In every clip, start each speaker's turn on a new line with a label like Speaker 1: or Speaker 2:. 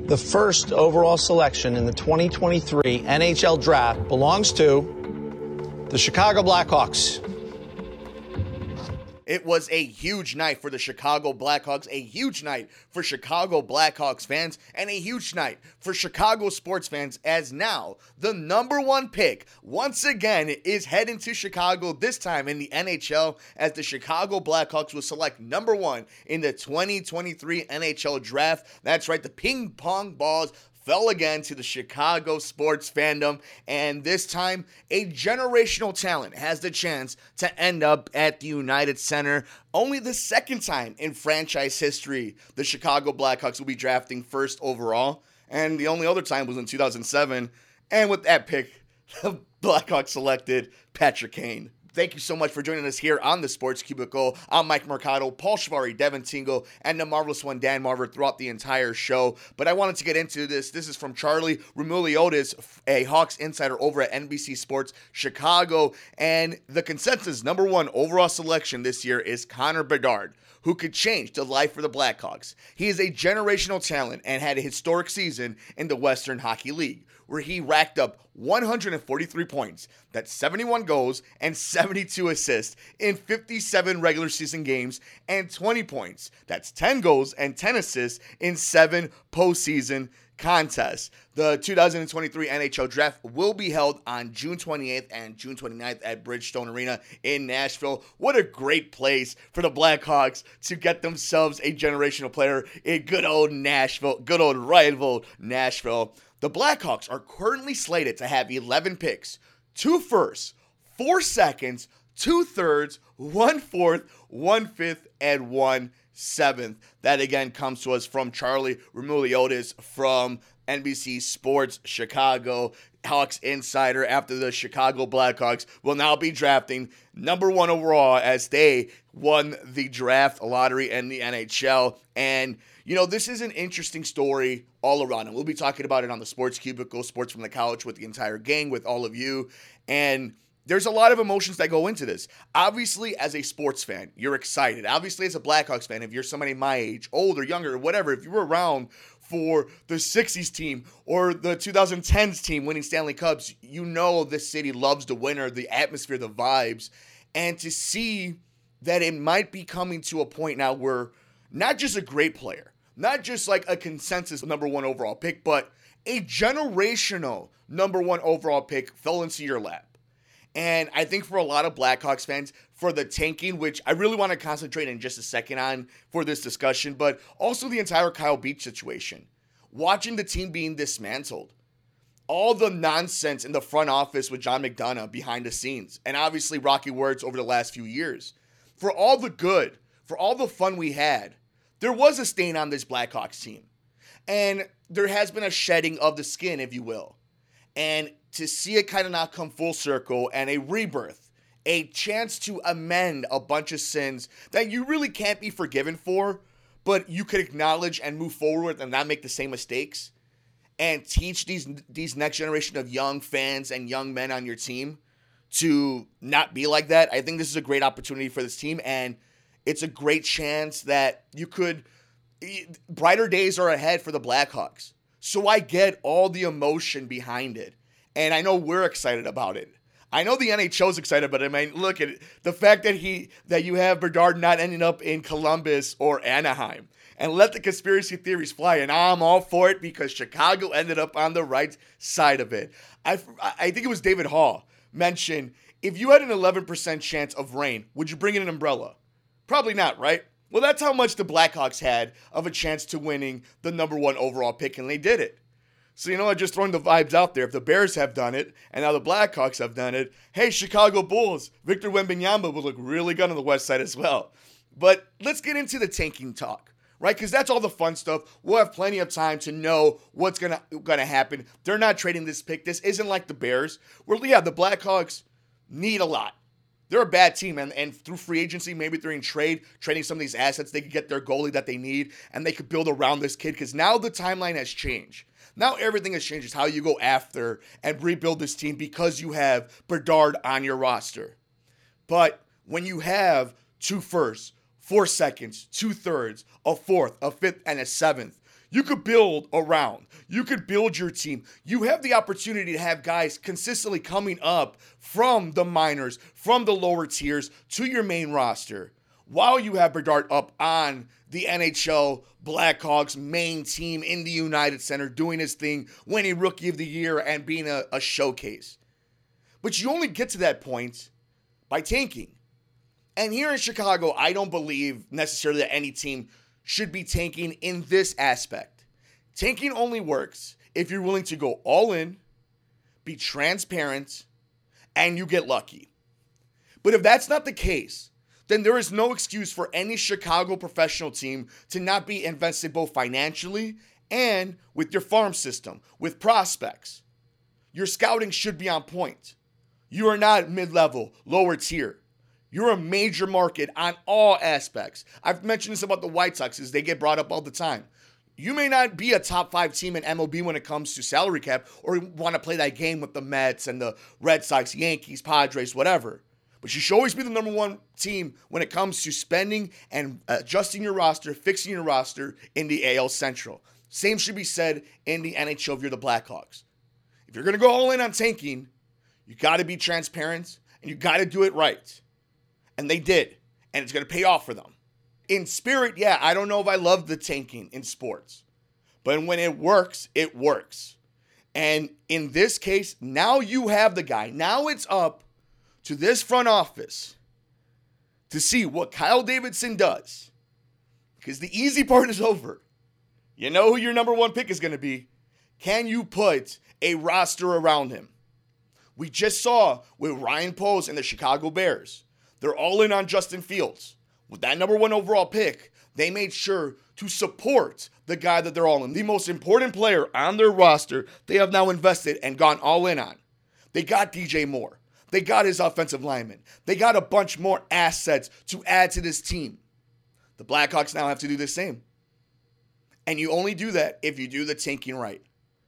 Speaker 1: The first overall selection in the 2023 NHL Draft belongs to the Chicago Blackhawks.
Speaker 2: It was a huge night for the Chicago Blackhawks, a huge night for Chicago Blackhawks fans, and a huge night for Chicago sports fans, as now the number one pick once again is heading to Chicago, this time in the NHL, as the Chicago Blackhawks will select number one in the 2023 NHL Draft. That's right, the ping pong balls fell again to the Chicago sports fandom, and this time a generational talent has the chance to end up at the United Center. Only the second time in franchise history the Chicago Blackhawks will be drafting first overall, and the only other time was in 2007, and with that pick, the Blackhawks selected Patrick Kane. Thank you so much for joining us here on the Sports Cubicle. I'm Mike Mercado, Paul Shivari, Devin Tingle, and the marvelous one, Dan Marver, throughout the entire show. But I wanted to get into this. This is from Charlie Roumeliotis, a Hawks insider over at NBC Sports Chicago. And the consensus number one overall selection this year is Connor Bedard, who could change the life for the Blackhawks. He is a generational talent and had a historic season in the Western Hockey League, where he racked up 143 points, that's 71 goals and 72 assists in 57 regular season games, and 20 points, that's 10 goals and 10 assists in 7 postseason contests. The 2023 NHL Draft will be held on June 28th and June 29th at Bridgestone Arena in Nashville. What a great place for the Blackhawks to get themselves a generational player in good old Nashville, good old rival Nashville. The Blackhawks are currently slated to have 11 picks, 2 firsts, 4 seconds, 2 thirds, 1 fourth, 1 fifth, and 1 seventh. That again comes to us from Charlie Roumeliotis from NBC Sports Chicago, Hawks insider, after the Chicago Blackhawks will now be drafting number one overall as they won the draft lottery in the NHL. And you know, this is an interesting story all around, and we'll be talking about it on the Sports Cubicle, Sports from the Couch, with the entire gang, with all of you. And there's a lot of emotions that go into this. Obviously, as a sports fan, you're excited. Obviously, as a Blackhawks fan, if you're somebody my age, older, younger, whatever, if you were around for the 60s team or the 2010s team winning Stanley Cups, you know this city loves the winner, the atmosphere, the vibes. And to see that it might be coming to a point now where not just a great player, not just like a consensus number one overall pick, but a generational number one overall pick fell into your lap. And I think for a lot of Blackhawks fans, for the tanking, which I really want to concentrate in just a second on for this discussion, but also the entire Kyle Beach situation, watching the team being dismantled, all the nonsense in the front office with John McDonough behind the scenes, and obviously rocky words over the last few years. For all the good, for all the fun we had, there was a stain on this Blackhawks team. And there has been a shedding of the skin, if you will. And to see it kind of not come full circle and a rebirth, a chance to amend a bunch of sins that you really can't be forgiven for, but you could acknowledge and move forward and not make the same mistakes, and teach these next generation of young fans and young men on your team to not be like that. I think this is a great opportunity for this team, and it's a great chance that brighter days are ahead for the Blackhawks. So I get all the emotion behind it. And I know we're excited about it. I know the NHL's excited, but I mean, look at it. The fact that you have Bedard not ending up in Columbus or Anaheim. And let the conspiracy theories fly. And I'm all for it because Chicago ended up on the right side of it. I think it was David Hall mentioned, if you had an 11% chance of rain, would you bring in an umbrella? Probably not, right? Well, that's how much the Blackhawks had of a chance to winning the number one overall pick, and they did it. So, you know, I'm just throwing the vibes out there. If the Bears have done it, and now the Blackhawks have done it, hey, Chicago Bulls, Victor Wembanyama will look really good on the west side as well. But let's get into the tanking talk, right? Because that's all the fun stuff. We'll have plenty of time to know what's gonna happen. They're not trading this pick. This isn't like the Bears, where, yeah, the Blackhawks need a lot. They're a bad team, and through free agency, maybe through trading some of these assets, they could get their goalie that they need, and they could build around this kid, because now the timeline has changed. Now everything has changed. It's how you go after and rebuild this team because you have Bedard on your roster. But when you have 2 firsts, 4 seconds, 2 thirds, a fourth, a fifth, and a seventh, You could build around. You could build your team. You have the opportunity to have guys consistently coming up from the minors, from the lower tiers to your main roster, while you have Bedard up on the NHL Blackhawks main team in the United Center doing his thing, winning Rookie of the Year and being a showcase. But you only get to that point by tanking. And here in Chicago, I don't believe necessarily that any team should be tanking in this aspect. Tanking only works if you're willing to go all in, be transparent, and you get lucky. But if that's not the case, then there is no excuse for any Chicago professional team to not be invested both financially and with your farm system, with prospects. Your scouting should be on point. You are not mid-level, lower tier. You're a major market on all aspects. I've mentioned this about the White Sox, as they get brought up all the time. You may not be a top 5 team in MLB when it comes to salary cap, or want to play that game with the Mets and the Red Sox, Yankees, Padres, whatever. But you should always be the number one team when it comes to spending and adjusting your roster, fixing your roster in the AL Central. Same should be said in the NHL if you're the Blackhawks. If you're going to go all in on tanking, you got to be transparent and you got to do it right. And they did. And it's going to pay off for them. In spirit, yeah, I don't know if I love the tanking in sports. But when it works, it works. And in this case, now you have the guy. Now it's up to this front office to see what Kyle Davidson does. Because the easy part is over. You know who your number one pick is going to be. Can you put a roster around him? We just saw with Ryan Poles and the Chicago Bears. They're all in on Justin Fields. With that number one overall pick, they made sure to support the guy that they're all in. The most important player on their roster, they have now invested and gone all in on. They got DJ Moore. They got his offensive lineman. They got a bunch more assets to add to this team. The Blackhawks now have to do the same. And you only do that if you do the tanking right.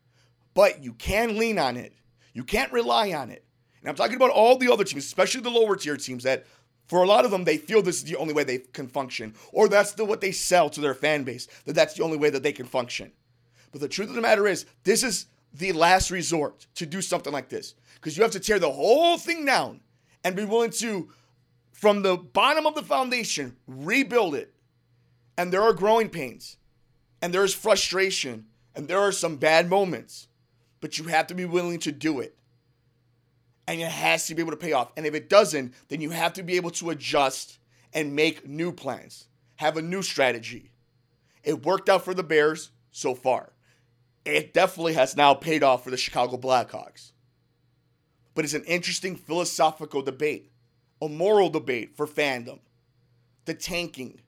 Speaker 2: But you can lean on it. You can't rely on it. And I'm talking about all the other teams, especially the lower tier teams, that for a lot of them, they feel this is the only way they can function. Or that's what they sell to their fan base, that's the only way that they can function. But the truth of the matter is, this is the last resort to do something like this. Because you have to tear the whole thing down and be willing to, from the bottom of the foundation, rebuild it. And there are growing pains. And there is frustration. And there are some bad moments. But you have to be willing to do it. And it has to be able to pay off. And if it doesn't, then you have to be able to adjust and make new plans. Have a new strategy. It worked out for the Bears so far. It definitely has now paid off for the Chicago Blackhawks. But it's an interesting philosophical debate. A moral debate for fandom. The tanking.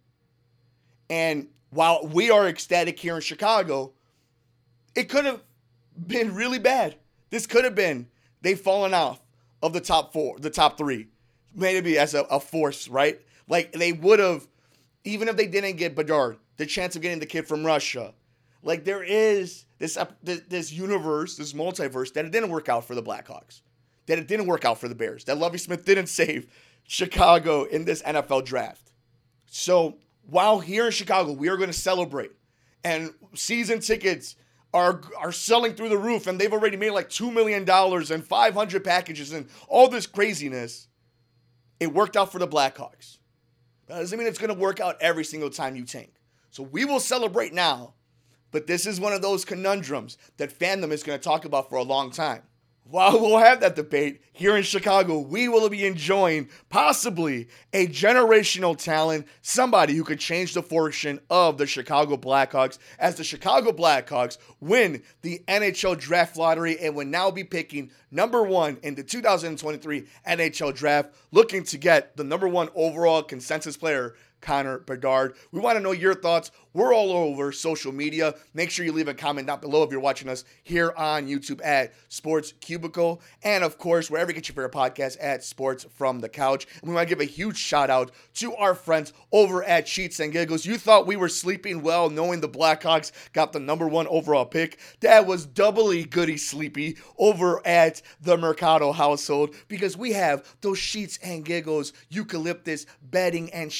Speaker 2: And while we are ecstatic here in Chicago, it could have been really bad. This could have been they've fallen off of the top 4, the top 3. Maybe as a force, right? Like they would have, even if they didn't get Bedard, the chance of getting the kid from Russia. Like there is this universe, this multiverse, that it didn't work out for the Blackhawks. That it didn't work out for the Bears. That Lovie Smith didn't save Chicago in this NFL draft. So while here in Chicago, we are going to celebrate. And season tickets are selling through the roof, and they've already made like $2 million and 500 packages and all this craziness. It worked out for the Blackhawks. That doesn't mean it's going to work out every single time you tank. So we will celebrate now, but this is one of those conundrums that fandom is going to talk about for a long time. While we'll have that debate here in Chicago, we will be enjoying possibly a generational talent, somebody who could change the fortune of the Chicago Blackhawks, as the Chicago Blackhawks win the NHL Draft Lottery and will now be picking number 1 in the 2023 NHL Draft, looking to get the number 1 overall consensus player, Connor Bedard. We want to know your thoughts. We're all over social media. Make sure you leave a comment down below if you're watching us here on YouTube at Sports Cubicle. And of course, wherever you get your favorite podcast at Sports From The Couch. And we want to give a huge shout out to our friends over at Sheets and Giggles. You thought we were sleeping well knowing the Blackhawks got the number 1 overall pick. That was doubly goody sleepy over at the Mercado household, because we have those Sheets and Giggles eucalyptus bedding and sheeting and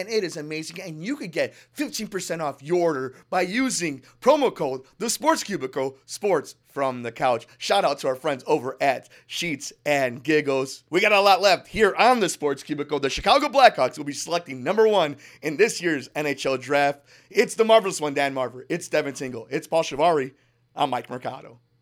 Speaker 2: and it is amazing. And you could get 15% off your order by using promo code The Sports Cubicle, sports from the couch. Shout out to our friends over at Sheets and Giggles. We got a lot left here on the Sports Cubicle. The Chicago Blackhawks will be selecting number 1 in this year's NHL draft. It's the marvelous one, Dan Marver. It's Devin Tingle. It's Paul Shivari. I'm Mike Mercado.